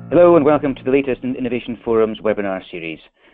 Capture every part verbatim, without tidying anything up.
Hello and welcome to the latest in Innovation Forum's webinar series.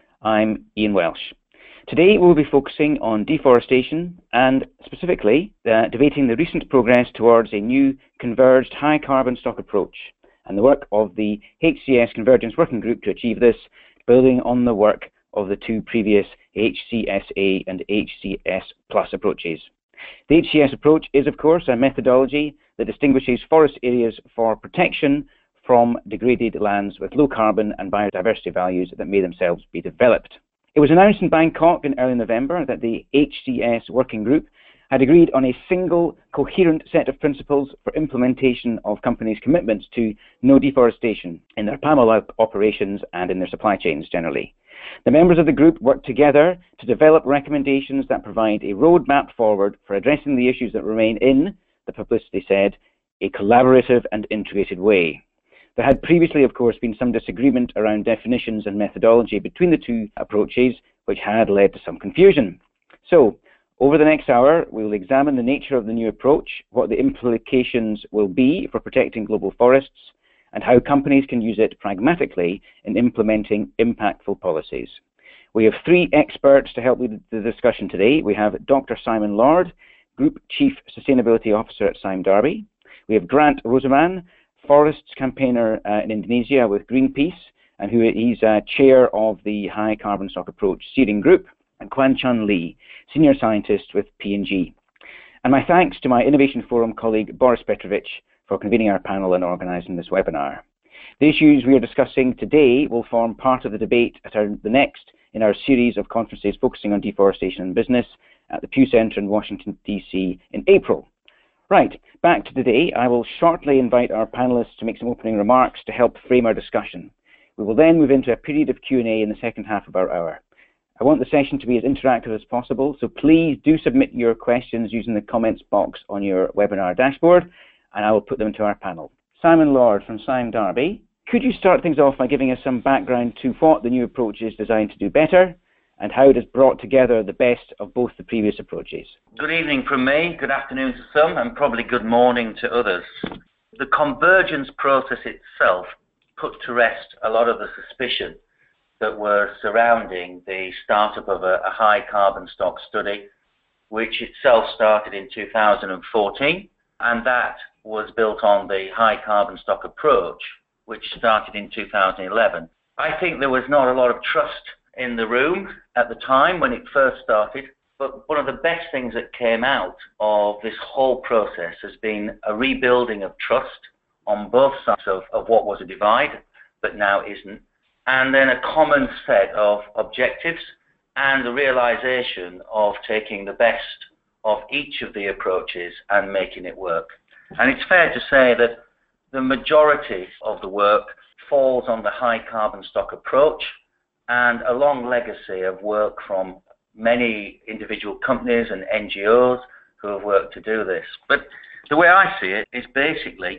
I'm Ian Welsh. Today we'll be focusing on deforestation and specifically uh, debating the recent progress towards a new converged high carbon stock approach and the work of the H C S Convergence Working Group to achieve this, building on the work of the two previous H C S A and H C S Plus approaches. The H C S approach is, of course, a methodology that distinguishes forest areas for protection from degraded lands with low carbon and biodiversity values that may themselves be developed. It was announced in Bangkok in early November that the H C S Working Group had agreed on a single coherent set of principles for implementation of companies' commitments to no deforestation in their palm oil operations and in their supply chains generally. The members of the group worked together to develop recommendations that provide a roadmap forward for addressing the issues that remain in, the publicity said, a collaborative and integrated way. There had previously, of course, been some disagreement around definitions and methodology between the two approaches, which had led to some confusion. So, over the next hour, we will examine the nature of the new approach, what the implications will be for protecting global forests, and how companies can use it pragmatically in implementing impactful policies. We have three experts to help lead the discussion today. We have Doctor Simon Lord, Group Chief Sustainability Officer at Sime Darby. We have Grant Roseman, Forests Campaigner uh, in Indonesia with Greenpeace, and who he's uh, chair of the High Carbon Stock Approach Steering Group, and Kwan Chun Lee, Senior Scientist with P and G. And my thanks to my Innovation Forum colleague Boris Petrovich for convening our panel and organising this webinar. The issues we are discussing today will form part of the debate at our, the next in our series of conferences focusing on deforestation and business at the Pew Center in Washington, D C in April. Right, back to today. I will shortly invite our panelists to make some opening remarks to help frame our discussion. We will then move into a period of Q and A in the second half of our hour. I want the session to be as interactive as possible, so please do submit your questions using the comments box on your webinar dashboard, and I will put them to our panel. Simon Lord from Sime Darby, could you start things off by giving us some background to what the new approach is designed to do better, and how it has brought together the best of both the previous approaches? Good evening from me, good afternoon to some, and probably good morning to others. The convergence process itself put to rest a lot of the suspicion that were surrounding the startup of a, a high carbon stock study, which itself started in two thousand fourteen, and that was built on the high carbon stock approach, which started in two thousand eleven. I think there was not a lot of trust in the room at the time when it first started, but one of the best things that came out of this whole process has been a rebuilding of trust on both sides of, of what was a divide, but now isn't, and then a common set of objectives and the realization of taking the best of each of the approaches and making it work. And it's fair to say that the majority of the work falls on the high carbon stock approach, and a long legacy of work from many individual companies and N G Os who have worked to do this. But the way I see it is basically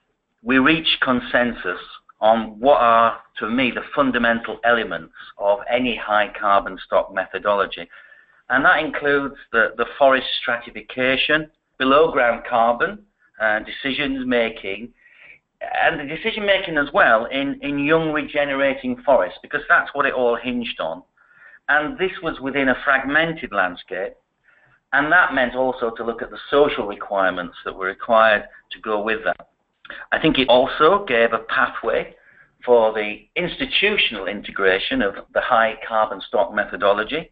we reach consensus on what are, to me, the fundamental elements of any high carbon stock methodology. And that includes the, the forest stratification, below ground carbon, uh, decisions making, and the decision making as well in, in young regenerating forests, because that's what it all hinged on. And this was within a fragmented landscape, and that meant also to look at the social requirements that were required to go with that. I think it also gave a pathway for the institutional integration of the high carbon stock methodology.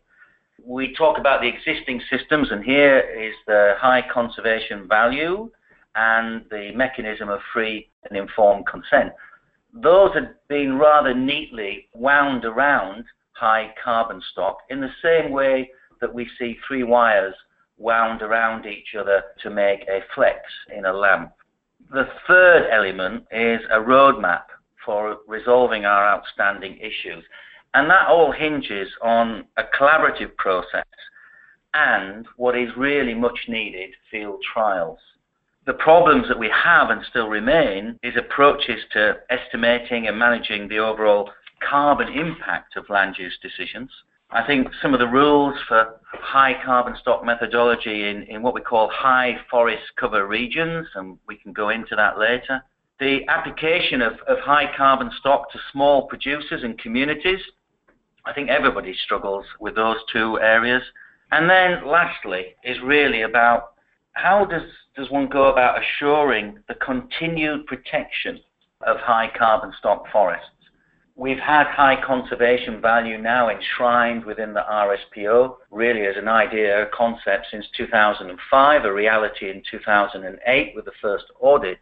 We talk about the existing systems, and here is the high conservation value and the mechanism of free and informed consent. Those had been rather neatly wound around high carbon stock in the same way that we see three wires wound around each other to make a flex in a lamp. The third element is a roadmap for resolving our outstanding issues, and that all hinges on a collaborative process and what is really much needed, field trials. The problems that we have and still remain is approaches to estimating and managing the overall carbon impact of land use decisions. I think some of the rules for high carbon stock methodology in, in what we call high forest cover regions, and we can go into that later, The application of, of high carbon stock to small producers and communities, I think everybody struggles with those two areas. And then lastly is really about how does, does one go about assuring the continued protection of high carbon stock forests. We've had high conservation value now enshrined within the R S P O, really as an idea, a concept since two thousand five, a reality in two thousand eight with the first audits.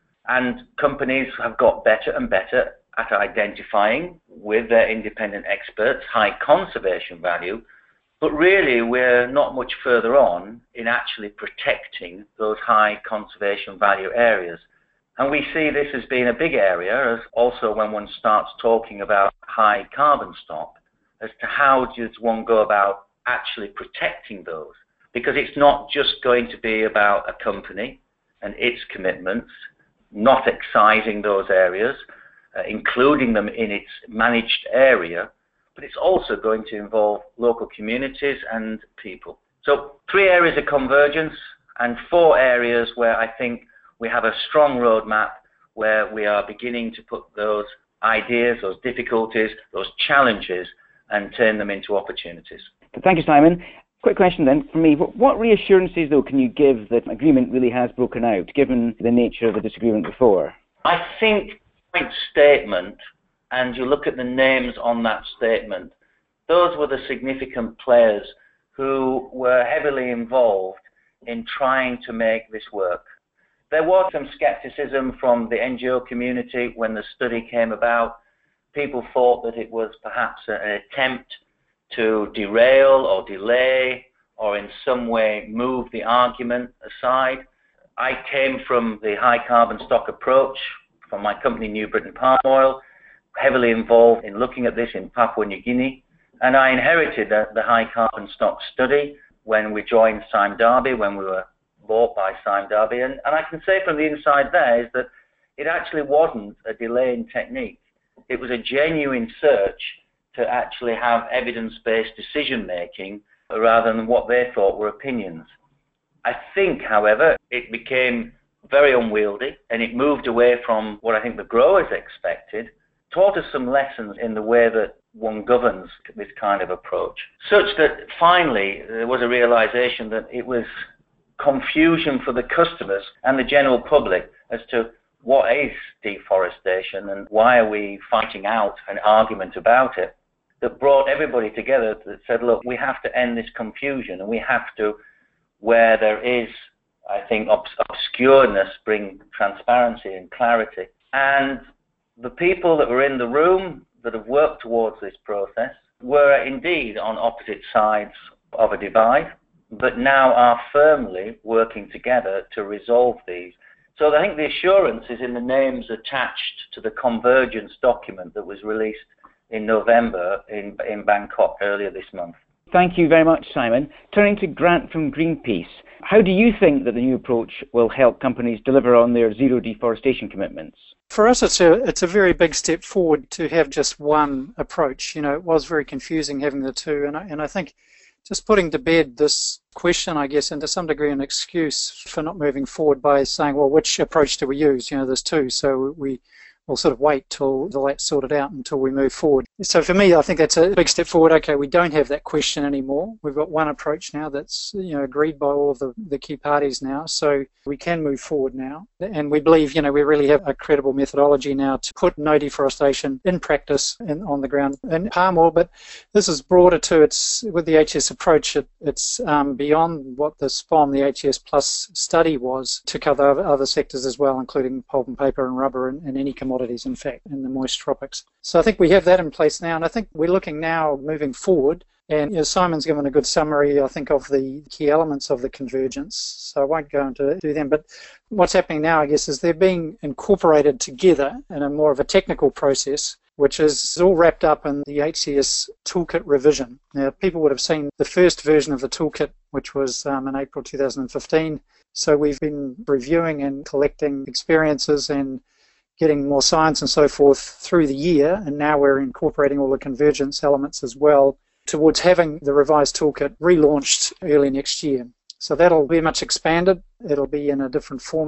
And companies have got better and better at identifying, with their independent experts, high conservation value, but really we're not much further on in actually protecting those high conservation value areas. And we see this as being a big area, as also when one starts talking about high carbon stock, as to how does one go about actually protecting those. Because it's not just going to be about a company and its commitments, not excising those areas, uh, including them in its managed area, but it's also going to involve local communities and people. So three areas of convergence and four areas where I think we have a strong roadmap where we are beginning to put those ideas, those difficulties, those challenges, and turn them into opportunities. Thank you, Simon. Quick question then for me. What reassurances, though, can you give that agreement really has broken out, given the nature of the disagreement before? I think the joint statement, and you look at the names on that statement, those were the significant players who were heavily involved in trying to make this work. There was some skepticism from the N G O community when the study came about. People thought that it was perhaps an attempt to derail or delay or in some way move the argument aside. I came from the high carbon stock approach from my company New Britain Palm Oil, heavily involved in looking at this in Papua New Guinea, and I inherited the, the high carbon stock study when we joined Sime Darby, when we were bought by Sime Darby, and, and I can say from the inside there is that it actually wasn't a delaying technique. It was a genuine search to actually have evidence-based decision-making rather than what they thought were opinions. I think, however, it became very unwieldy and it moved away from what I think the growers expected, taught us some lessons in the way that one governs this kind of approach, such that finally there was a realization that it was confusion for the customers and the general public as to what is deforestation and why are we fighting out an argument about it, that brought everybody together that said, look, we have to end this confusion and we have to, where there is, I think, obs obscureness, bring transparency and clarity. And the people that were in the room that have worked towards this process were indeed on opposite sides of a divide, but now are firmly working together to resolve these. So I think the assurance is in the names attached to the convergence document that was released in November in, in Bangkok earlier this month. Thank you very much, Simon. Turning to Grant from Greenpeace, how do you think that the new approach will help companies deliver on their zero deforestation commitments? For us, it's a, it's a very big step forward to have just one approach. You know, it was very confusing having the two, and I, and I think just putting to bed this question, I guess, and to some degree an excuse for not moving forward by saying, well, which approach do we use? You know, there's two, so we will sort of wait till that's sorted out until we move forward. So for me, I think that's a big step forward. Okay, we don't have that question anymore. We've got one approach now that's, you know, agreed by all of the, the key parties now, so we can move forward now. And we believe, you know, we really have a credible methodology now to put no deforestation in practice and on the ground in palm oil. But this is broader too. It's with the H S approach, it, it's um, beyond what the S P O M, the H S Plus study was, to cover other sectors as well, including pulp and paper and rubber and, and any commodity. In fact, in the moist tropics. So I think we have that in place now, and I think we're looking now moving forward, and you know, Simon's given a good summary, I think, of the key elements of the convergence, so I won't go into do them, but what's happening now, I guess, is they're being incorporated together in a more of a technical process, which is all wrapped up in the H C S toolkit revision. Now, people would have seen the first version of the toolkit, which was um, in April two thousand fifteen, so we've been reviewing and collecting experiences and getting more science and so forth through the year, and now we're incorporating all the convergence elements as well towards having the revised toolkit relaunched early next year. So that'll be much expanded. It'll be in a different format.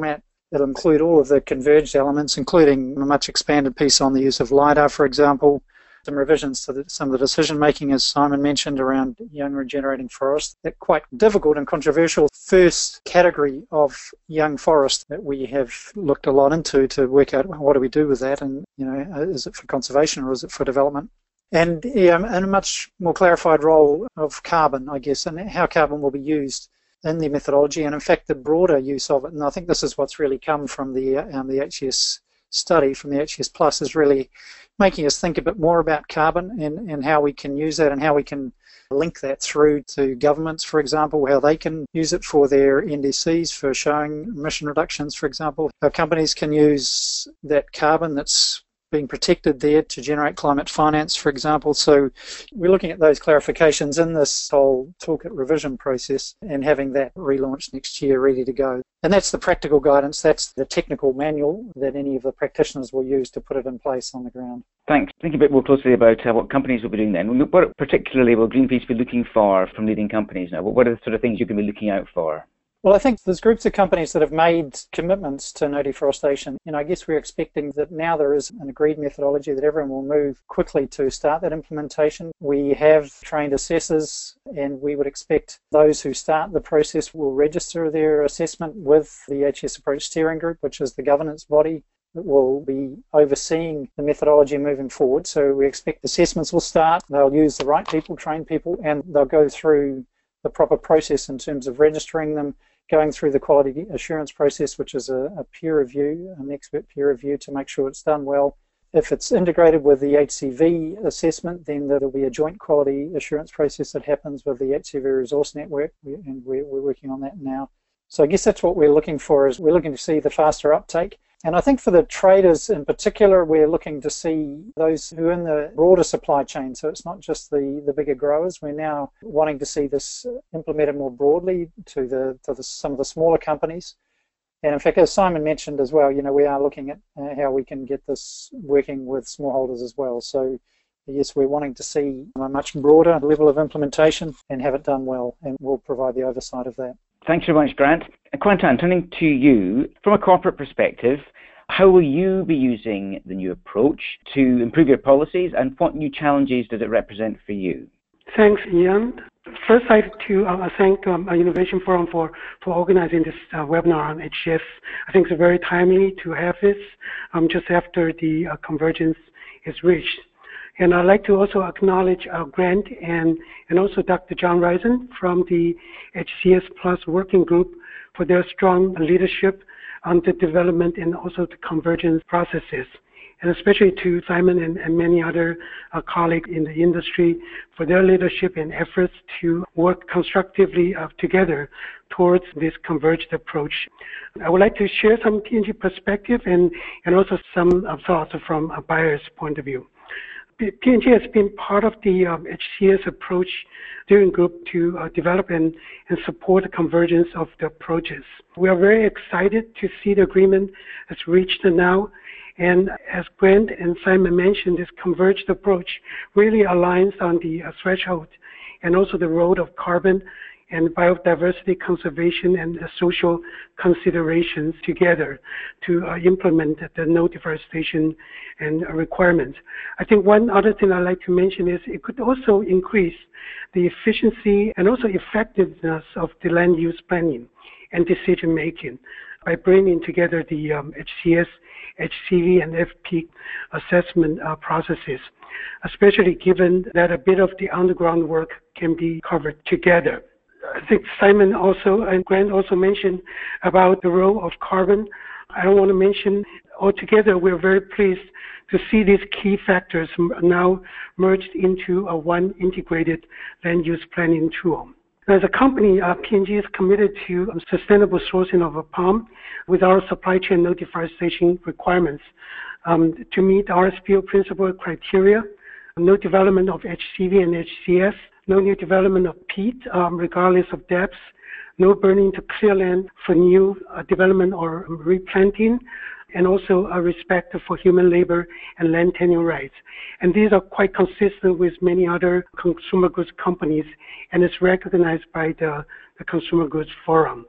It'll include all of the converged elements, including a much expanded piece on the use of LiDAR, for example, some revisions to the, some of the decision-making, as Simon mentioned, around young regenerating forest. That quite difficult and controversial first category of young forest that we have looked a lot into to work out what do we do with that, and you know, is it for conservation or is it for development? And yeah, and a much more clarified role of carbon, I guess, and how carbon will be used in the methodology, and in fact the broader use of it. And I think this is what's really come from the um, the H C S study, from the H C S Plus, is really making us think a bit more about carbon and, and how we can use that and how we can link that through to governments, for example, how they can use it for their N D Cs, for showing emission reductions, for example. How companies can use that carbon that's being protected there to generate climate finance, for example. So we're looking at those clarifications in this whole toolkit revision process and having that relaunched next year ready to go. And that's the practical guidance, that's the technical manual that any of the practitioners will use to put it in place on the ground. Thanks. Think a bit more closely about uh, what companies will be doing then. What particularly will Greenpeace be looking for from leading companies now? What are the sort of things you can be looking out for? Well, I think there's groups of companies that have made commitments to no deforestation. And I guess we're expecting that now there is an agreed methodology that everyone will move quickly to start that implementation. We have trained assessors, and we would expect those who start the process will register their assessment with the H S Approach Steering Group, which is the governance body that will be overseeing the methodology moving forward. So we expect assessments will start, they'll use the right people, train people, and they'll go through the proper process in terms of registering them, going through the quality assurance process, which is a, a peer review, an expert peer review to make sure it's done well. If it's integrated with the H C V assessment, then there'll be a joint quality assurance process that happens with the H C V Resource Network, and we're, we're working on that now. So I guess that's what we're looking for, is we're looking to see the faster uptake. And I think for the traders in particular, we're looking to see those who are in the broader supply chain. So it's not just the, the bigger growers. We're now wanting to see this implemented more broadly to the to the, some of the smaller companies. And in fact, as Simon mentioned as well, you know, we are looking at uh, how we can get this working with smallholders as well. So yes, we're wanting to see a much broader level of implementation and have it done well, and we'll provide the oversight of that. Thanks very much, Grant. Quentin, turning to you, from a corporate perspective, how will you be using the new approach to improve your policies, and what new challenges does it represent for you? Thanks, Ian. First, I'd like to uh, thank um, Innovation Forum for, for organizing this uh, webinar on H C S. I think it's very timely to have this um, just after the uh, convergence is reached. And I'd like to also acknowledge uh, Grant and, and also Doctor John Risen from the H C S Plus Working Group for their strong leadership on the development and also the convergence processes. And especially to Simon and, and many other uh, colleagues in the industry for their leadership and efforts to work constructively uh, together towards this converged approach. I would like to share some P and G perspective and, and also some uh, thoughts from a buyer's point of view. P and G has been part of the um, H C S approach steering group to uh, develop and, and support the convergence of the approaches. We are very excited to see the agreement that's reached now. And as Grant and Simon mentioned, this converged approach really aligns on the uh, threshold and also the road of carbon and biodiversity conservation and the social considerations together to uh, implement the no deforestation and uh, requirements. I think one other thing I'd like to mention is it could also increase the efficiency and also effectiveness of the land use planning and decision making by bringing together the um, H C S, H C V, and F P assessment uh, processes, especially given that a bit of the underground work can be covered together. I think Simon also and Grant also mentioned about the role of carbon. I don't want to mention altogether. We're very pleased to see these key factors now merged into a one integrated land use planning tool. As a company, uh, P and G is committed to sustainable sourcing of palm with our supply chain no deforestation requirements um, to meet R S P O principle criteria, no development of H C V and H C S, no new development of peat, um, regardless of depths, no burning to clear land for new uh, development or replanting, and also a respect for human labor and land tenure rights. And these are quite consistent with many other consumer goods companies, and it's recognized by the, the Consumer Goods Forum.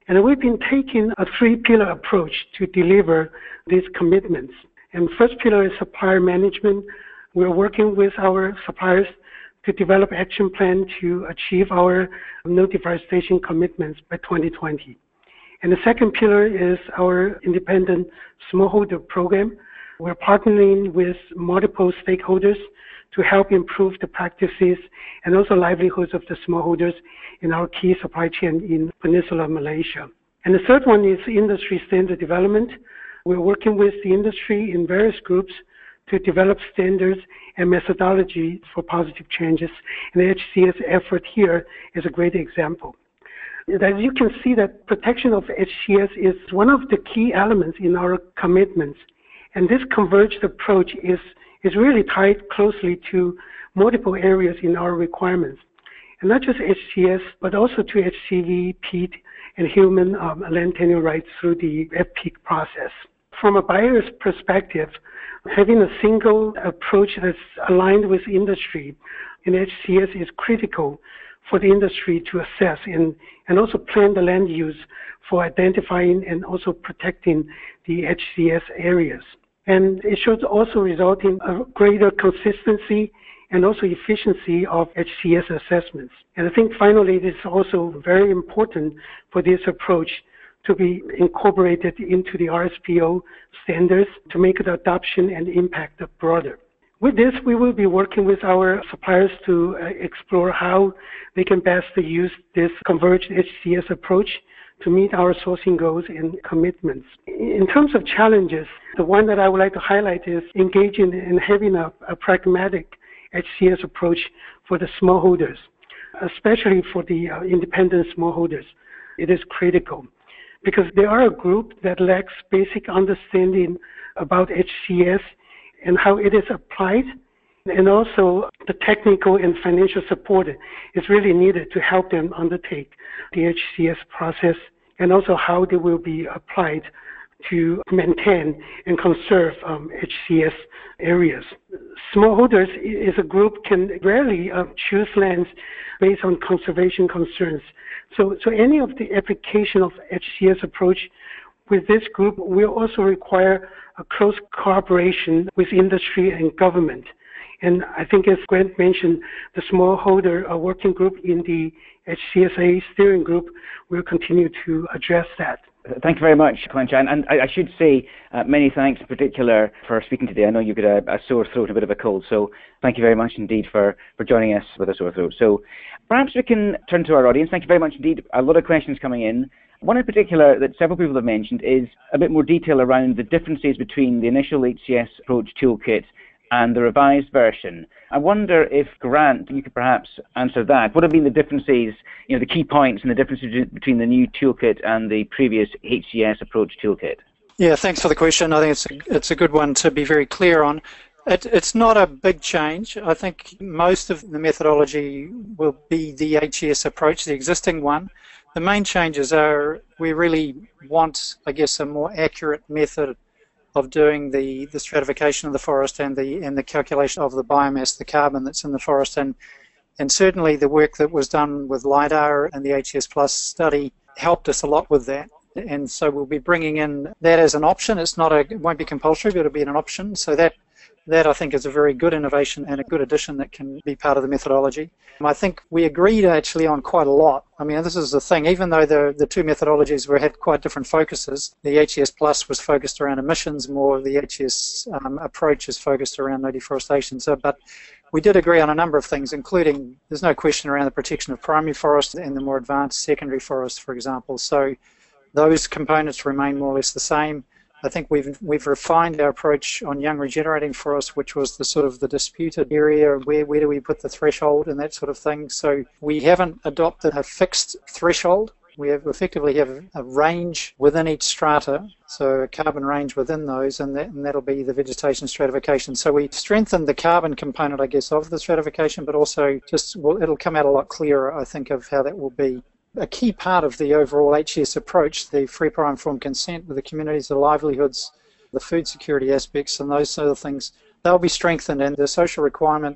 And we've been taking a three-pillar approach to deliver these commitments. And first pillar is supplier management. We're working with our suppliers to develop action plan to achieve our no deforestation commitments by twenty twenty. And the second pillar is our independent smallholder program. We're partnering with multiple stakeholders to help improve the practices and also livelihoods of the smallholders in our key supply chain in Peninsular Malaysia. And the third one is industry standard development. We're working with the industry in various groups to develop standards and methodology for positive changes. And the H C S effort here is a great example. As you can see, that protection of H C S is one of the key elements in our commitments. And this converged approach is, is really tied closely to multiple areas in our requirements. And not just H C S, but also to H C V, peat, and human um, land tenure rights through the F P I C process. From a buyer's perspective, having a single approach that's aligned with industry in H C S is critical for the industry to assess and, and also plan the land use for identifying and also protecting the H C S areas. And it should also result in a greater consistency and also efficiency of H C S assessments. And I think finally it is also very important for this approach to be incorporated into the R S P O standards to make the adoption and impact broader. With this, we will be working with our suppliers to uh, explore how they can best use this converged H C S approach to meet our sourcing goals and commitments. In terms of challenges, the one that I would like to highlight is engaging in having a, a pragmatic H C S approach for the smallholders, especially for the uh, independent smallholders. It is critical because they are a group that lacks basic understanding about H C S and how it is applied, and also the technical and financial support is really needed to help them undertake the H C S process, and also how they will be applied to maintain and conserve um, H C S areas. Smallholders is a group can rarely uh, choose lands based on conservation concerns. So, so any of the application of H C S approach with this group will also require a close cooperation with industry and government. And I think, as Grant mentioned, the smallholder uh, working group in the H C S A steering group will continue to address that. Thank you very much, Kuan Chan. And I, I should say uh, many thanks in particular for speaking today. I know you've got a, a sore throat and a bit of a cold, so thank you very much indeed for, for joining us with a sore throat. So perhaps we can turn to our audience. Thank you very much indeed. A lot of questions coming in. One in particular that several people have mentioned is a bit more detail around the differences between the initial H C S approach toolkit and the revised version. I wonder if, Grant, you could perhaps answer that. What have been the differences, you know, the key points and the differences between the new toolkit and the previous H C S approach toolkit? Yeah, thanks for the question. I think it's a, it's a good one to be very clear on. It, it's not a big change. I think most of the methodology will be the H C S approach, the existing one. The main changes are we really want, I guess, a more accurate method of doing the, the stratification of the forest and the and the calculation of the biomass, the carbon that's in the forest, and and certainly the work that was done with LIDAR and the H C S Plus study helped us a lot with that. And so we'll be bringing in that as an option. It's not a, it won't be compulsory, but it'll be an option. So that that I think is a very good innovation and a good addition that can be part of the methodology. I think we agreed actually on quite a lot. I mean, this is the thing, even though the, the two methodologies were had quite different focuses, the H C S Plus was focused around emissions more, the H C S um, approach is focused around no deforestation. So, but we did agree on a number of things, including, there's no question around the protection of primary forests and the more advanced secondary forests, for example. So those components remain more or less the same. I think we've we've refined our approach on young regenerating forests, which was the sort of the disputed area. Where where do we put the threshold and that sort of thing? So we haven't adopted a fixed threshold. We have effectively have a range within each strata, so a carbon range within those, and, that, and that'll be the vegetation stratification. So we strengthened the carbon component, I guess, of the stratification, but also just well, it'll come out a lot clearer, I think, of how that will be. A key part of the overall H C S approach, the free, prior, informed consent with the communities, the livelihoods, the food security aspects and those sort of things, they'll be strengthened, and the social requirements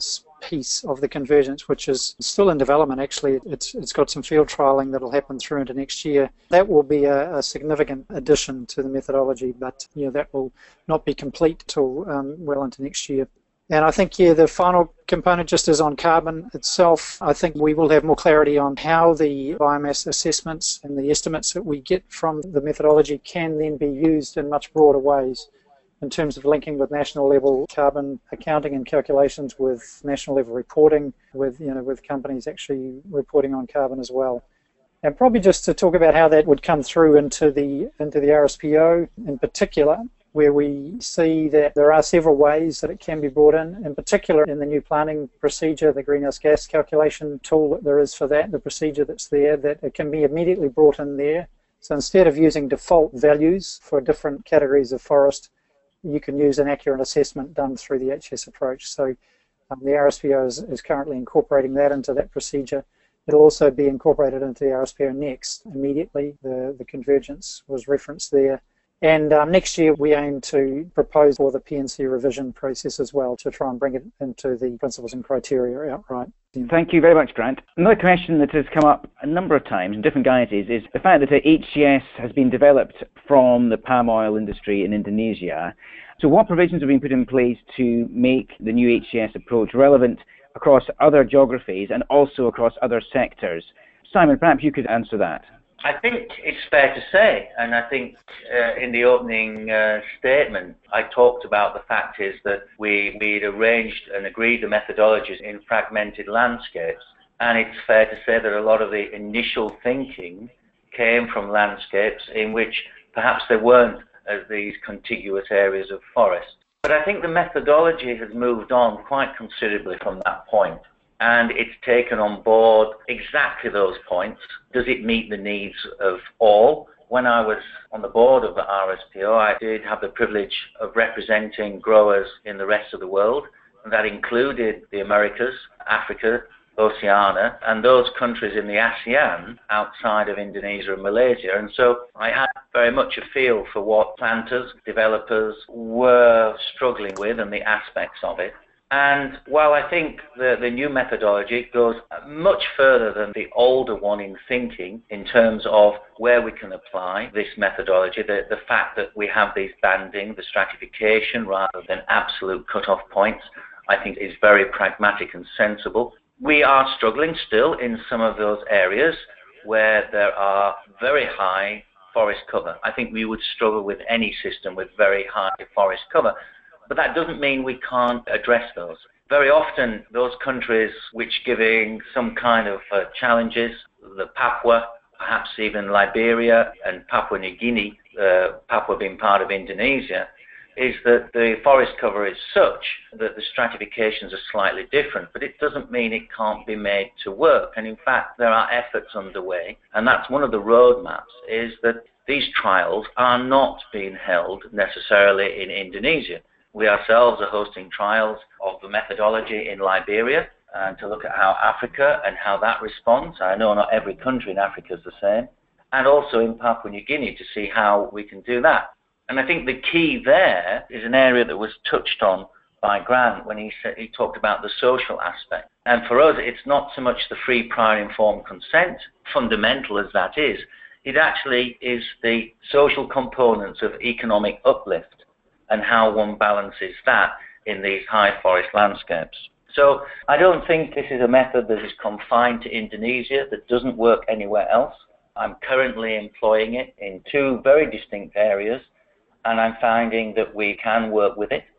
piece of the convergence, which is still in development. Actually, it's it's got some field trialling that will happen through into next year. That will be a, a significant addition to the methodology, but you know, that will not be complete till um, well into next year. And I think, yeah, the final component just is on carbon itself. I think we will have more clarity on how the biomass assessments and the estimates that we get from the methodology can then be used in much broader ways in terms of linking with national level carbon accounting and calculations, with national level reporting, with you know with companies actually reporting on carbon as well. And probably just to talk about how that would come through into the into the R S P O in particular, where we see that there are several ways that it can be brought in, in particular in the new planning procedure, the greenhouse gas calculation tool that there is for that, the procedure that's there, that it can be immediately brought in there. So instead of using default values for different categories of forest, you can use an accurate assessment done through the H S approach. So um, the R S P O is, is currently incorporating that into that procedure. It'll also be incorporated into the R S P O next immediately. The, the convergence was referenced there. And um, next year we aim to propose for the P and C revision process as well, to try and bring it into the principles and criteria outright. Thank you very much, Grant. Another question that has come up a number of times in different guises is the fact that H G S has been developed from the palm oil industry in Indonesia. So what provisions have been put in place to make the new H G S approach relevant across other geographies and also across other sectors? Simon, perhaps you could answer that. I think it's fair to say, and I think uh, in the opening uh, statement I talked about the fact is that we, we'd arranged and agreed the methodologies in fragmented landscapes, and it's fair to say that a lot of the initial thinking came from landscapes in which perhaps there weren't as these contiguous areas of forest. But I think the methodology has moved on quite considerably from that point. And it's taken on board exactly those points. Does it meet the needs of all? When I was on the board of the R S P O, I did have the privilege of representing growers in the rest of the world, and that included the Americas, Africa, Oceania, and those countries in the ASEAN outside of Indonesia and Malaysia. And so I had very much a feel for what planters, developers were struggling with and the aspects of it. And while I think the, the new methodology goes much further than the older one in thinking in terms of where we can apply this methodology, the, the fact that we have these banding, the stratification rather than absolute cut-off points, I think is very pragmatic and sensible. We are struggling still in some of those areas where there are very high forest cover. I think we would struggle with any system with very high forest cover. But that doesn't mean we can't address those. Very often, those countries which giving some kind of uh, challenges, the Papua, perhaps even Liberia and Papua New Guinea, uh, Papua being part of Indonesia, is that the forest cover is such that the stratifications are slightly different, but it doesn't mean it can't be made to work. And in fact, there are efforts underway, and that's one of the roadmaps, is that these trials are not being held necessarily in Indonesia. We ourselves are hosting trials of the methodology in Liberia and to look at how Africa and how that responds. I know not every country in Africa is the same. And also in Papua New Guinea to see how we can do that. And I think the key there is an area that was touched on by Grant when he said, he talked about the social aspect. And for us, it's not so much the free prior informed consent, fundamental as that is. It actually is the social components of economic uplift and how one balances that in these high forest landscapes. So I don't think this is a method that is confined to Indonesia, that doesn't work anywhere else. I'm currently employing it in two very distinct areas, and I'm finding that we can work with it.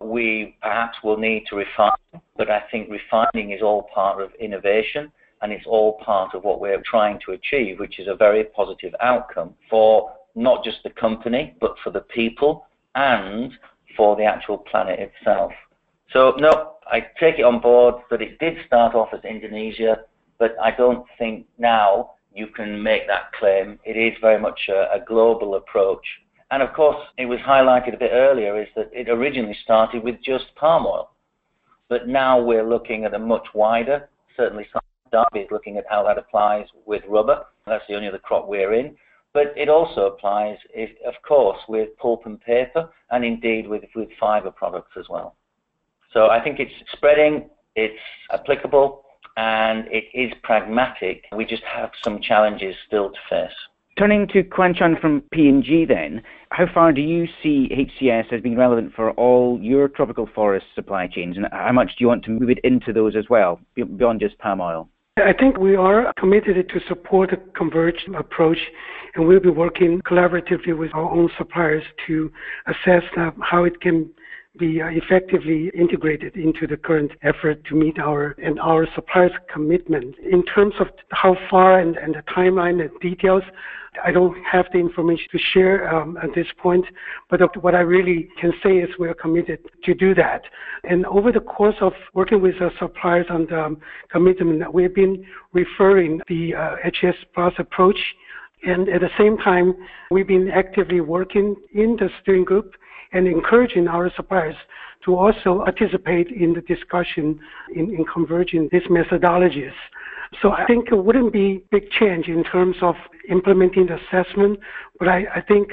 We perhaps will need to refine, but I think refining is all part of innovation, and it's all part of what we're trying to achieve, which is a very positive outcome for not just the company, but for the people, and for the actual planet itself. So no, I take it on board that it did start off as Indonesia, but I don't think now you can make that claim. It is very much a, a global approach. And of course, it was highlighted a bit earlier, is that it originally started with just palm oil. But now we're looking at a much wider, certainly Derby is looking at how that applies with rubber. That's the only other crop we're in. But it also applies, if, of course, with pulp and paper, and indeed with, with fibre products as well. So I think it's spreading it's applicable, and it is pragmatic. We just have some challenges still to face. Turning to Quan Chun from P and G then, how far do you see H C S as being relevant for all your tropical forest supply chains, and how much do you want to move it into those as well, beyond just palm oil? I think we are committed to support a converged approach, and we'll be working collaboratively with our own suppliers to assess uh, how it can be uh, effectively integrated into the current effort to meet our and our suppliers' commitment. In terms of how far and, and the timeline and details, I don't have the information to share um, at this point, but what I really can say is we're committed to do that. And over the course of working with our suppliers on the um, commitment, we've been referring the uh, H S Plus approach, and at the same time, we've been actively working in the steering group and encouraging our suppliers to also participate in the discussion in, in converging these methodologies. So I think it wouldn't be big change in terms of implementing the assessment, but I, I think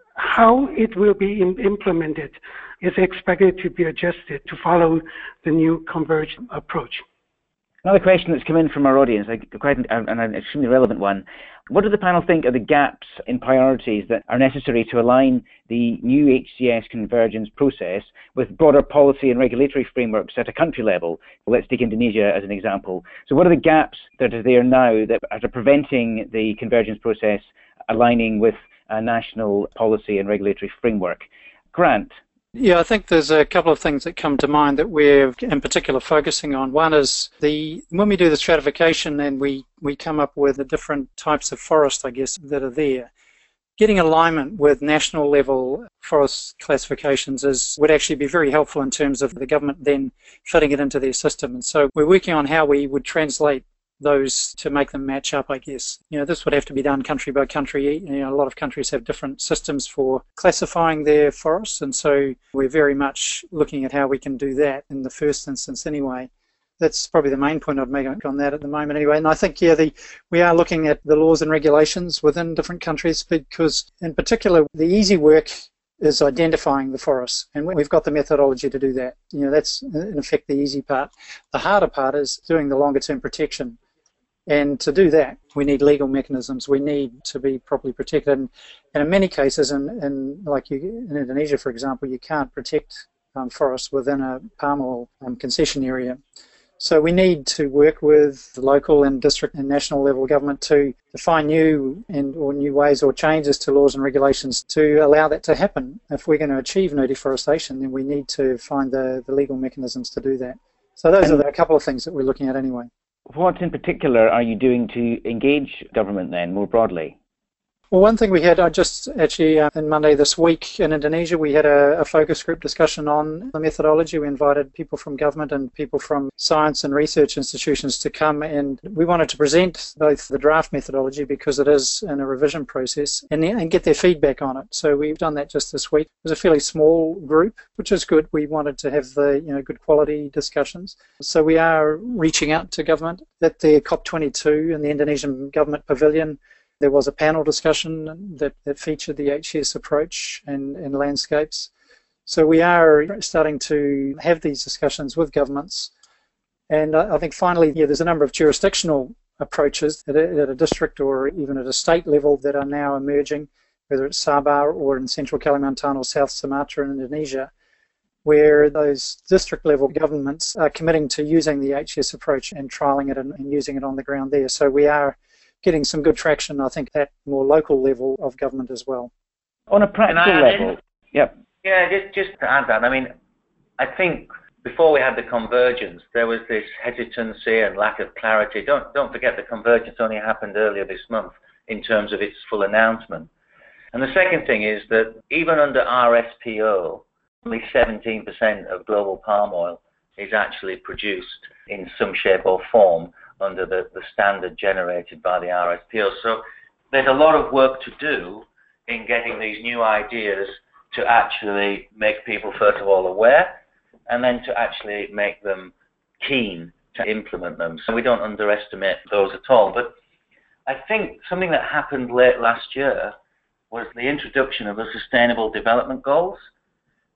how it will be in, implemented is expected to be adjusted to follow the new converged approach. Another question that's come in from our audience, quite an, an extremely relevant one. What do the panel think are the gaps in priorities that are necessary to align the new H C S convergence process with broader policy and regulatory frameworks at a country level? Let's take Indonesia as an example. So what are the gaps that are there now that are preventing the convergence process aligning with a national policy and regulatory framework? Grant? Yeah, I think there's a couple of things that come to mind that we're in particular focusing on. One is the when we do the stratification and we, we come up with the different types of forest, I guess, that are there. Getting alignment with national level forest classifications is would actually be very helpful in terms of the government then fitting it into their system. And so we're working on how we would translate those to make them match up, I guess. You know, this would have to be done country by country. You know, a lot of countries have different systems for classifying their forests, and so we're very much looking at how we can do that in the first instance anyway. That's probably the main point I'd make on that at the moment anyway. And I think, yeah, the, we are looking at the laws and regulations within different countries because, in particular, the easy work is identifying the forests, and we've got the methodology to do that. You know, that's in effect the easy part. The harder part is doing the longer term protection. And to do that, we need legal mechanisms. We need to be properly protected. And, and in many cases, in, in like you, in Indonesia, for example, you can't protect um, forests within a palm oil um, concession area. So we need to work with the local and district and national level government to define new and or new ways or changes to laws and regulations to allow that to happen. If we're going to achieve no deforestation, then we need to find the, the legal mechanisms to do that. So those are the, a couple of things that we're looking at anyway. What in particular are you doing to engage government then, more broadly? Well, one thing we had, I just actually, uh, in Monday this week in Indonesia, we had a, a focus group discussion on the methodology. We invited people from government and people from science and research institutions to come, and we wanted to present both the draft methodology because it is in a revision process and, and get their feedback on it. So we've done that just this week. It was a fairly small group, which is good. We wanted to have the you know good quality discussions. So we are reaching out to government. At the COP twenty-two in the Indonesian government pavilion, there was a panel discussion that, that featured the H C S approach and, and landscapes. So we are starting to have these discussions with governments. And I, I think finally, yeah, there's a number of jurisdictional approaches at a, at a district or even at a state level that are now emerging, whether it's Sabah or in Central Kalimantan or South Sumatra in Indonesia, where those district level governments are committing to using the H C S approach and trialling it and, and using it on the ground there. So we are getting some good traction, I think, at more local level of government as well. On a practical level, yep. Yeah, just, just to add that, I mean, I think before we had the convergence, there was this hesitancy and lack of clarity. Don't, don't forget the convergence only happened earlier this month in terms of its full announcement. And the second thing is that even under R S P O, only seventeen percent of global palm oil is actually produced in some shape or form under the, the standard generated by the R S P O. So there's a lot of work to do in getting these new ideas to actually make people, first of all, aware, and then to actually make them keen to implement them. So we don't underestimate those at all. But I think something that happened late last year was the introduction of the Sustainable Development Goals.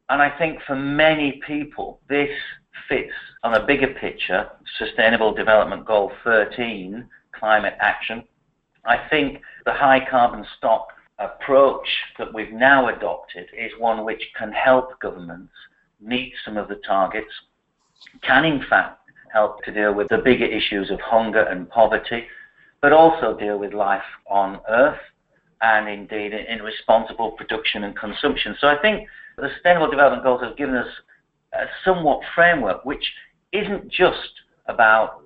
And I think for many people, this fits on a bigger picture, Sustainable Development Goal thirteen, climate action. I think the high carbon stock approach that we've now adopted is one which can help governments meet some of the targets, can in fact help to deal with the bigger issues of hunger and poverty, but also deal with life on Earth and indeed in responsible production and consumption. So I think the Sustainable Development Goals have given us a somewhat framework which isn't just about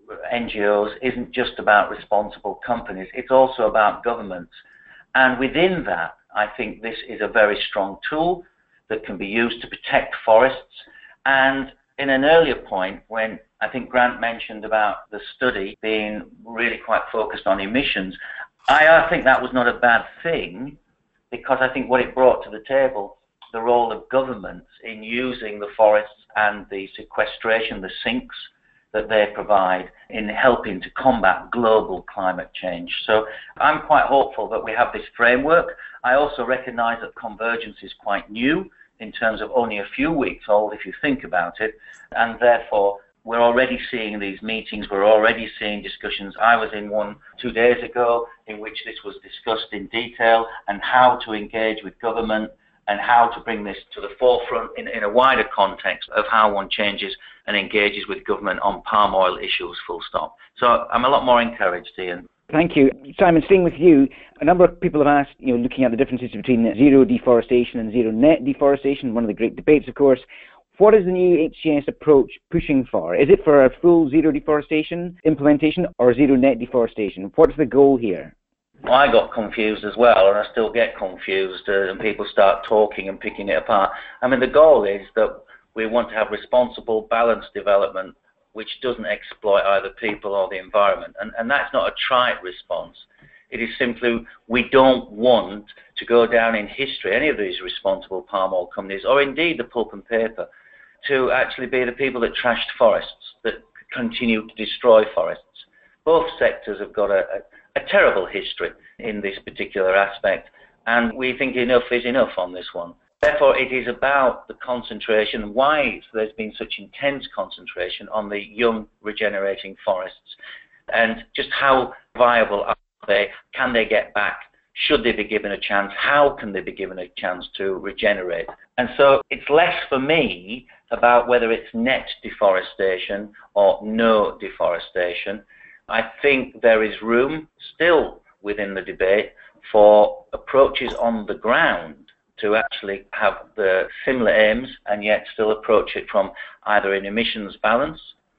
N G Os, isn't just about responsible companies, it's also about governments. And within that, I think this is a very strong tool that can be used to protect forests. And in an earlier point, when I think Grant mentioned about the study being really quite focused on emissions, I, I think that was not a bad thing, because I think what it brought to the table, the role of governments in using the forests and the sequestration, the sinks that they provide in helping to combat global climate change. So I'm quite hopeful that we have this framework. I also recognize that convergence is quite new in terms of only a few weeks old if you think about it, and therefore we're already seeing these meetings, we're already seeing discussions. I was in one two days ago in which this was discussed in detail, and how to engage with government and how to bring this to the forefront in, in a wider context of how one changes and engages with government on palm oil issues, full stop. So I'm a lot more encouraged, Ian. Thank you. Simon, staying with you, a number of people have asked, you know, looking at the differences between zero deforestation and zero net deforestation, one of the great debates, of course. What is the new H C S approach pushing for? Is it for a full zero deforestation implementation or zero net deforestation? What's the goal here? Well, I got confused as well, and I still get confused, uh, and people start talking and picking it apart. I mean, the goal is that we want to have responsible, balanced development which doesn't exploit either people or the environment. And, and that's not a trite response. It is simply, we don't want to go down in history, any of these responsible palm oil companies, or indeed the pulp and paper, to actually be the people that trashed forests, that continue to destroy forests. Both sectors have got a, a, a terrible history in this particular aspect, and we think enough is enough on this one. Therefore, it is about the concentration, why there's been such intense concentration on the young regenerating forests, and just how viable are they, can they get back, should they be given a chance, how can they be given a chance to regenerate. And so it's less for me about whether it's net deforestation or no deforestation. I think there is room still within the debate for approaches on the ground to actually have the similar aims and yet still approach it from either an emissions balance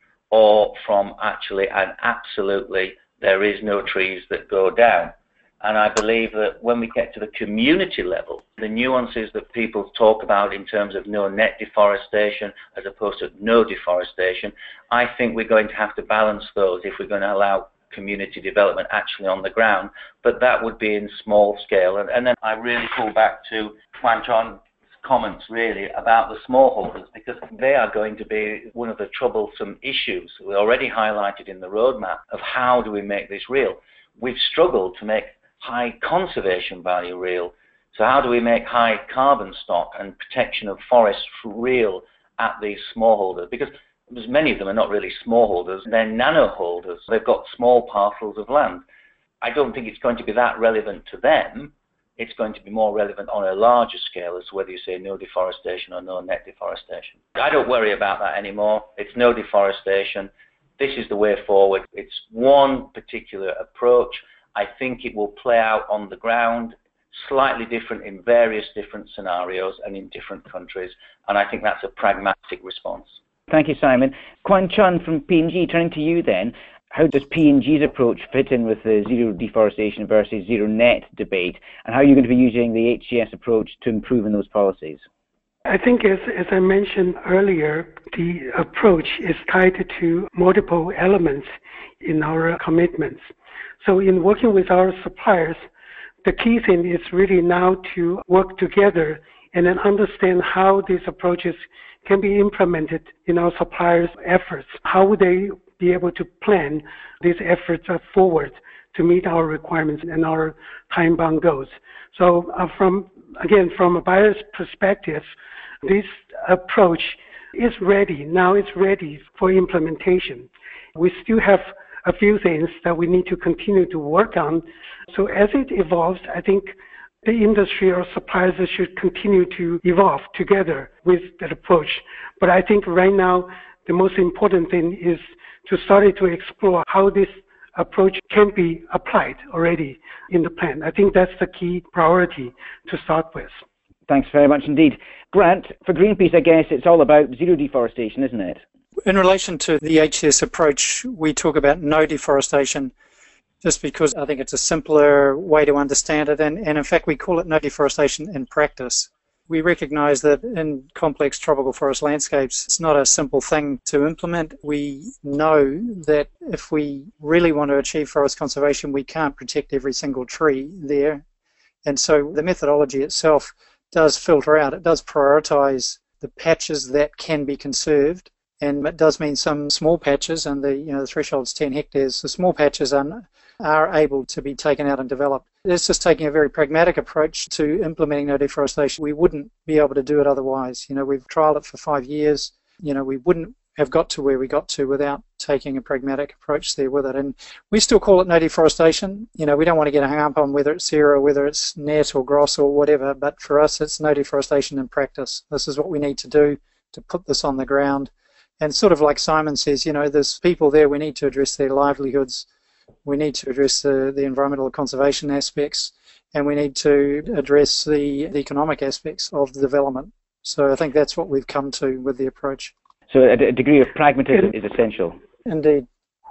or from actually an absolutely there is no trees that go down. And I believe that when we get to the community level, the nuances that people talk about in terms of no net deforestation as opposed to no deforestation, I think we're going to have to balance those if we're going to allow community development actually on the ground, but that would be in small scale. And, and then I really pull back to Quan Chun's comments really about the smallholders, because they are going to be one of the troublesome issues we already highlighted in the roadmap of how do we make this real. We've struggled to make high conservation value real, so how do we make high carbon stock and protection of forests real at these smallholders? Because many of them are not really smallholders, they're nano holders. They've got small parcels of land. I don't think it's going to be that relevant to them. It's going to be more relevant on a larger scale as to whether you say no deforestation or no net deforestation. I don't worry about that anymore. It's no deforestation. This is the way forward. It's one particular approach. I think it will play out on the ground, slightly different in various different scenarios and in different countries. And I think that's a pragmatic response. Thank you, Simon. Quan Chun from P and G, turning to you then, how does P and G's approach fit in with the zero deforestation versus zero net debate, and how are you going to be using the H C S approach to improve in those policies? I think as, as I mentioned earlier, the approach is tied to multiple elements in our commitments. So in working with our suppliers, the key thing is really now to work together and then understand how these approaches can be implemented in our suppliers' efforts. How would they be able to plan these efforts forward to meet our requirements and our time-bound goals? So uh, from, again, from a buyer's perspective, This approach is ready. Now it's ready for implementation. We still have a few things that we need to continue to work on. So as it evolves, I think the industry or suppliers should continue to evolve together with that approach. But I think right now, the most important thing is to start to explore how this approach can be applied already in the plan. I think that's the key priority to start with. Thanks very much indeed. Grant, for Greenpeace, I guess it's all about zero deforestation, isn't it? In relation to the H C S approach, we talk about no deforestation just because I think it's a simpler way to understand it, and, and in fact we call it no deforestation in practice. We recognise that in complex tropical forest landscapes, it's not a simple thing to implement. We know that if we really want to achieve forest conservation, we can't protect every single tree there. And so the methodology itself does filter out, it does prioritise the patches that can be conserved, and it does mean some small patches, and the, you know, the threshold is ten hectares. The small patches are, are able to be taken out and developed. It's just taking a very pragmatic approach to implementing no deforestation. We wouldn't be able to do it otherwise. You know, we've trialled it for five years. You know, we wouldn't have got to where we got to without taking a pragmatic approach there with it. And we still call it no deforestation. You know, we don't want to get hung up on whether it's zero, whether it's net or gross or whatever, but for us it's no deforestation in practice. This is what we need to do to put this on the ground. And sort of like Simon says, you know, there's people there, we need to address their livelihoods, we need to address the, the environmental conservation aspects, and we need to address the, the economic aspects of the development. So I think that's what we've come to with the approach. So a, a degree of pragmatism is essential. Indeed.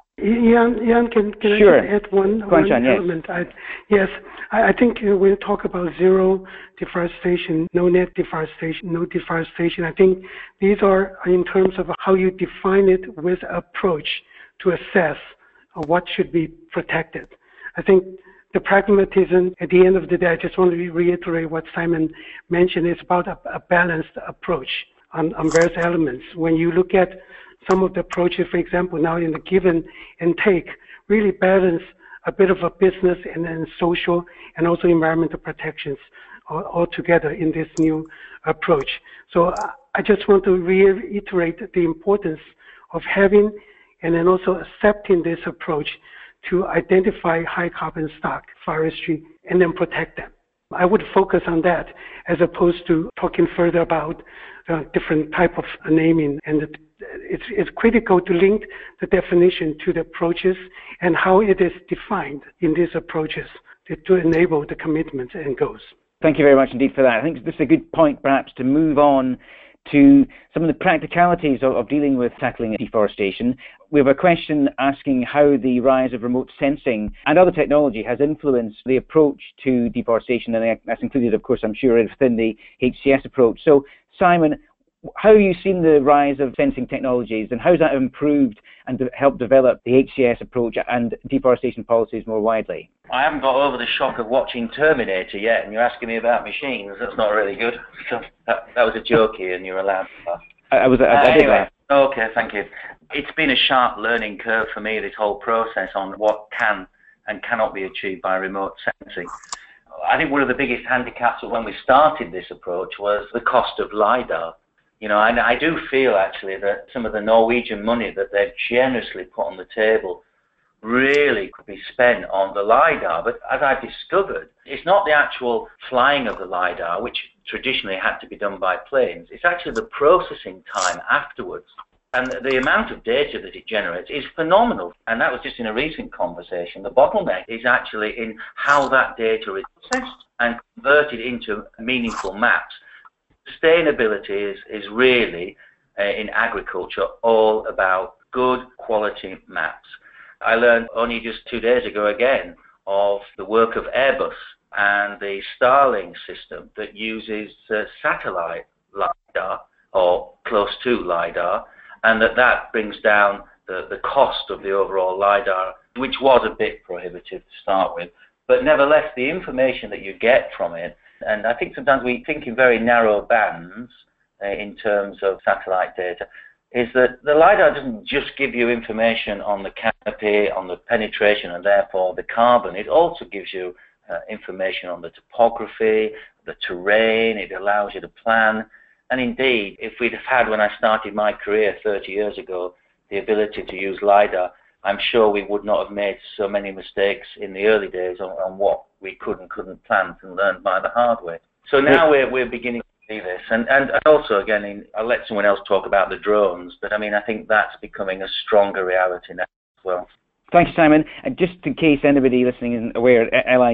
Ian, Ian can, can sure. I just add one, Go on, one Sean, element? Yes, I, yes, I, I think uh, when we talk about zero deforestation, no net deforestation, no deforestation, I think these are in terms of how you define it with approach to assess what should be protected. I think the pragmatism, at the end of the day, I just want to reiterate what Simon mentioned, it's about a, a balanced approach on, on various elements. When you look at some of the approaches, for example, now in the give and take, really balance a bit of a business and then social and also environmental protections all, all together in this new approach. So I just want to reiterate the importance of having and then also accepting this approach to identify high carbon stock forestry and then protect them. I would focus on that as opposed to talking further about uh, different type of naming, and it's, it's critical to link the definition to the approaches and how it is defined in these approaches to, to enable the commitments and goals. Thank you very much indeed for that. I think this is a good point perhaps to move on to some of the practicalities of, of dealing with tackling deforestation. We have a question asking how the rise of remote sensing and other technology has influenced the approach to deforestation, and that's included, of course, I'm sure, within the H C S approach. So, Simon, how have you seen the rise of sensing technologies, and how has that improved and de- helped develop the H C S approach and deforestation policies more widely? I haven't got over the shock of watching Terminator yet, and you're asking me about machines. That's not really good. So that, that was a joke here, and you're allowed to laugh. I, I was. I, uh, I did anyway, laugh. Okay, thank you. It's been a sharp learning curve for me, this whole process on what can and cannot be achieved by remote sensing. I think one of the biggest handicaps of when we started this approach was the cost of LiDAR. You know, I, I do feel actually that some of the Norwegian money that they've generously put on the table really could be spent on the LiDAR. But as I've discovered, it's not the actual flying of the LiDAR, which traditionally had to be done by planes. It's actually the processing time afterwards. And the amount of data that it generates is phenomenal. And that was just in a recent conversation. The bottleneck is actually in how that data is processed and converted into meaningful maps. Sustainability is, is really, uh, in agriculture, all about good quality maps. I learned only just two days ago again of the work of Airbus and the Starlink system that uses uh, satellite LiDAR, or close to LiDAR, and that that brings down the, the cost of the overall LiDAR, which was a bit prohibitive to start with. But nevertheless, the information that you get from it, and I think sometimes we think in very narrow bands uh, in terms of satellite data, is that the LiDAR doesn't just give you information on the canopy, on the penetration, and therefore the carbon. It also gives you uh, information on the topography, the terrain. It allows you to plan. And indeed, if we'd have had, when I started my career thirty years ago, the ability to use LiDAR, I'm sure we would not have made so many mistakes in the early days on, on what we could and couldn't plant and learn by the hard way. So now we're, we're beginning to see this. And, and also, again, in, I'll let someone else talk about the drones, but I mean, I think that's becoming a stronger reality now as well. Thank you, Simon. And just in case anybody listening isn't aware,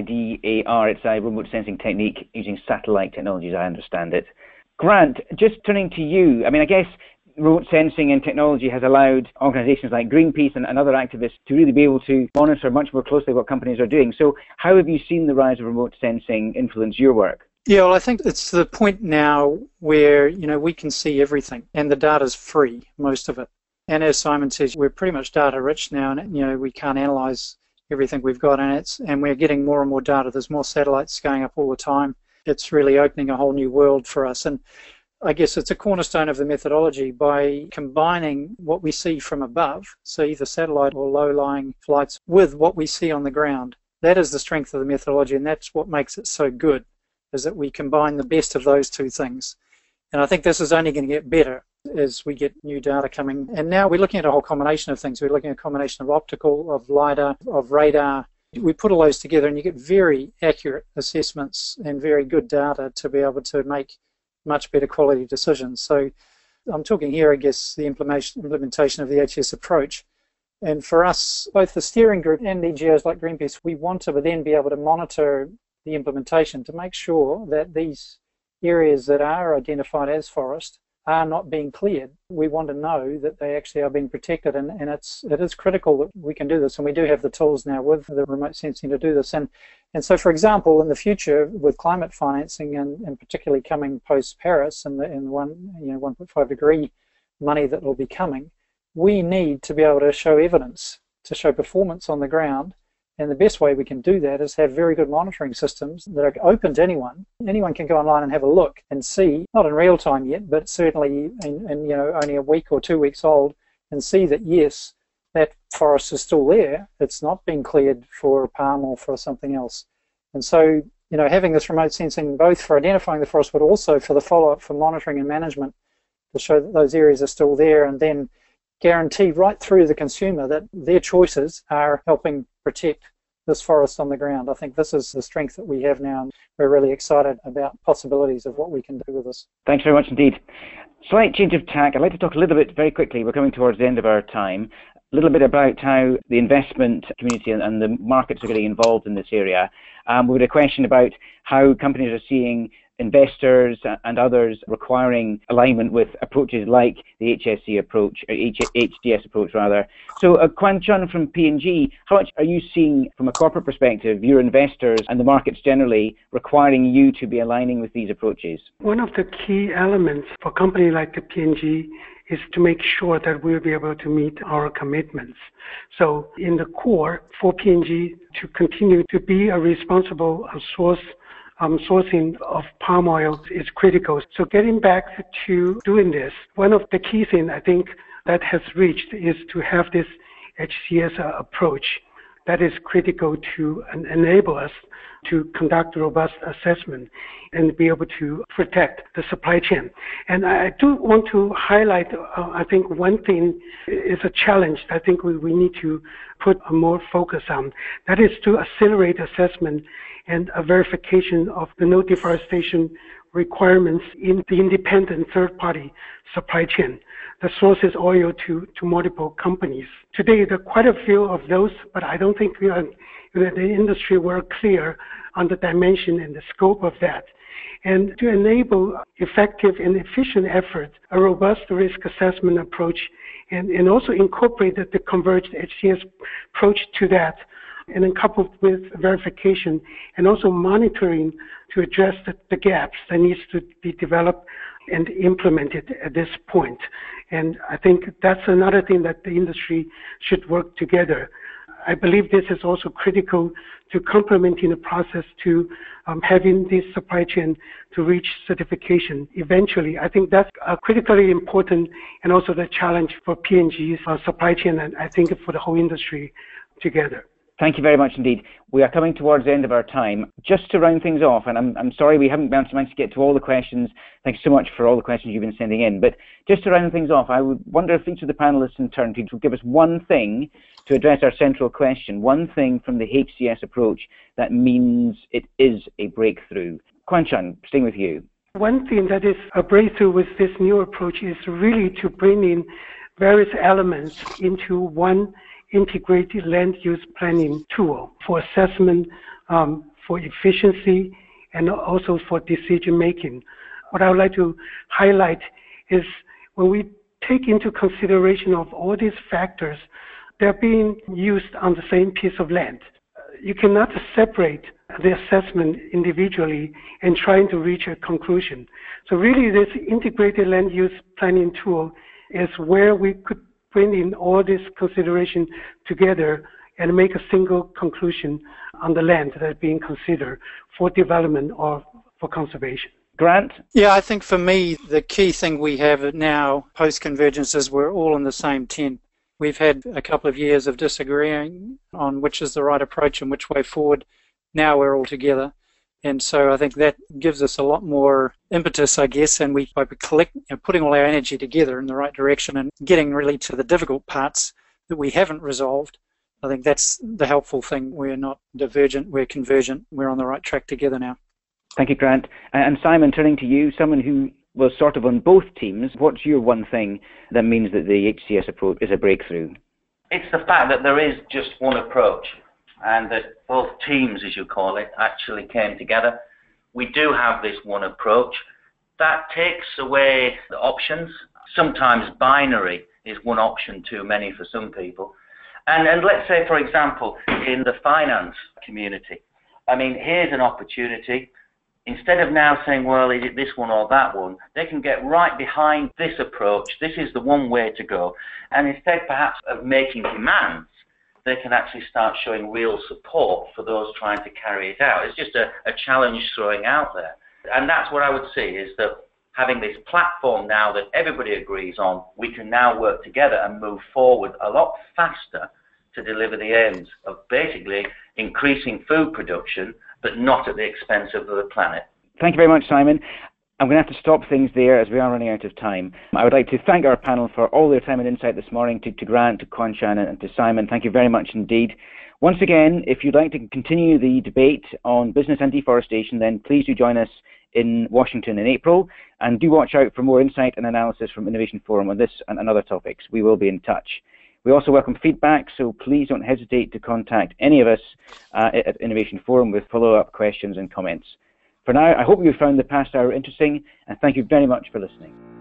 LiDAR, it's a remote sensing technique using satellite technology, as I understand it. Grant, just turning to you, I mean, I guess remote sensing and technology has allowed organizations like Greenpeace and, and other activists to really be able to monitor much more closely what companies are doing. So how have you seen the rise of remote sensing influence your work? Yeah, well, I think it's the point now where, you know, we can see everything and the data's free, most of it. And as Simon says, we're pretty much data rich now, and, you know, we can't analyze everything we've got in it, and we're getting more and more data. There's more satellites going up all the time. It's really opening a whole new world for us. And I guess it's a cornerstone of the methodology by combining what we see from above, so either satellite or low-lying flights, with what we see on the ground. That is the strength of the methodology, and that's what makes it so good, is that we combine the best of those two things. And I think this is only going to get better as we get new data coming. And now we're looking at a whole combination of things. We're looking at a combination of optical, of LiDAR, of radar. We put all those together and you get very accurate assessments and very good data to be able to make much better quality decisions. So I'm talking here, I guess, the implementation implementation of the H S approach. And for us, both the steering group and N G Os like Greenpeace, we want to then be able to monitor the implementation to make sure that these areas that are identified as forest are not being cleared. We want to know that they actually are being protected, and, and it's, it is critical that we can do this, and we do have the tools now with the remote sensing to do this. And, and so, for example, in the future, with climate financing, and, and particularly coming post-Paris and the, and the one, you know, one point five degree money that will be coming, we need to be able to show evidence, to show performance on the ground. And the best way we can do that is have very good monitoring systems that are open to anyone. Anyone can go online and have a look and see, not in real time yet, but certainly in, in you know only a week or two weeks old, and see that yes, that forest is still there. It's not being cleared for palm or for something else. And so, you know, having this remote sensing both for identifying the forest, but also for the follow-up, for monitoring and management, to show that those areas are still there, and then guarantee right through the consumer that their choices are helping protect this forest on the ground. I think this is the strength that we have now, and we're really excited about possibilities of what we can do with this. Thanks very much indeed. Slight change of tack. I'd like to talk a little bit very quickly, we're coming towards the end of our time, a little bit about how the investment community and, and the markets are getting involved in this area. Um, we had a question about how companies are seeing investors and others requiring alignment with approaches like the H S C approach, or H D S approach rather. So uh, Quan Chun from P and G, how much are you seeing from a corporate perspective, your investors and the markets generally requiring you to be aligning with these approaches? One of the key elements for a company like the P and G is to make sure that we'll be able to meet our commitments. So in the core for P and G to continue to be a responsible source Um, sourcing of palm oil is critical. So getting back to doing this, one of the key things I think that has reached is to have this H C S approach that is critical to enable us to conduct a robust assessment and be able to protect the supply chain. And I do want to highlight, uh, I think one thing is a challenge I think we, we need to put a more focus on. That is to accelerate assessment and a verification of the no deforestation requirements in the independent third-party supply chain that sources oil to, to multiple companies. Today, there are quite a few of those, but I don't think we are, you know, the industry were clear on the dimension and the scope of that. And to enable effective and efficient efforts, a robust risk assessment approach, and, and also incorporate the, the converged H C S approach to that, and then coupled with verification and also monitoring to address the, the gaps that needs to be developed and implemented at this point. And I think that's another thing that the industry should work together. I believe this is also critical to complementing the process to um, having this supply chain to reach certification eventually. I think that's uh, critically important, and also the challenge for P and G's uh, supply chain, and I think for the whole industry together. Thank you very much indeed. We are coming towards the end of our time. Just to round things off, and I'm, I'm sorry we haven't managed to get to all the questions. Thanks so much for all the questions you've been sending in. But just to round things off, I would wonder if each of the panelists in turn could give us one thing to address our central question, one thing from the H C S approach that means it is a breakthrough. Kuan-Chuan, staying with you. One thing that is a breakthrough with this new approach is really to bring in various elements into one integrated land use planning tool for assessment, um, for efficiency, and also for decision making. What I would like to highlight is when we take into consideration of all these factors, they're being used on the same piece of land. You cannot separate the assessment individually and trying to reach a conclusion. So really this integrated land use planning tool is where we could bring in all this consideration together and make a single conclusion on the land that is being considered for development or for conservation. Grant? Yeah, I think for me, the key thing we have now, post-convergence, is we're all in the same tent. We've had a couple of years of disagreeing on which is the right approach and which way forward. Now we're all together. And so I think that gives us a lot more impetus, I guess, and we by collect, you know, putting all our energy together in the right direction and getting really to the difficult parts that we haven't resolved. I think that's the helpful thing. We're not divergent, we're convergent. We're on the right track together now. Thank you, Grant. And Simon, turning to you, someone who was sort of on both teams, what's your one thing that means that the H C S approach is a breakthrough? It's the fact that there is just one approach, and that both teams, as you call it, actually came together. We do have this one approach. That takes away the options. Sometimes binary is one option too many for some people. And, and let's say, for example, in the finance community, I mean, here's an opportunity. Instead of now saying, well, is it this one or that one, they can get right behind this approach. This is the one way to go. And instead, perhaps, of making demands, they can actually start showing real support for those trying to carry it out. It's just a, a challenge throwing out there. And that's what I would see, is that having this platform now that everybody agrees on, we can now work together and move forward a lot faster to deliver the aims of basically increasing food production, but not at the expense of the planet. Thank you very much, Simon. I'm going to have to stop things there as we are running out of time. I would like to thank our panel for all their time and insight this morning, to, to Grant, to Kuan-Chuan and to Simon. Thank you very much indeed. Once again, if you'd like to continue the debate on business and deforestation, then please do join us in Washington in April, and do watch out for more insight and analysis from Innovation Forum on this and other topics. We will be in touch. We also welcome feedback, so please don't hesitate to contact any of us uh, at Innovation Forum with follow-up questions and comments. For now, I hope you found the past hour interesting, and thank you very much for listening.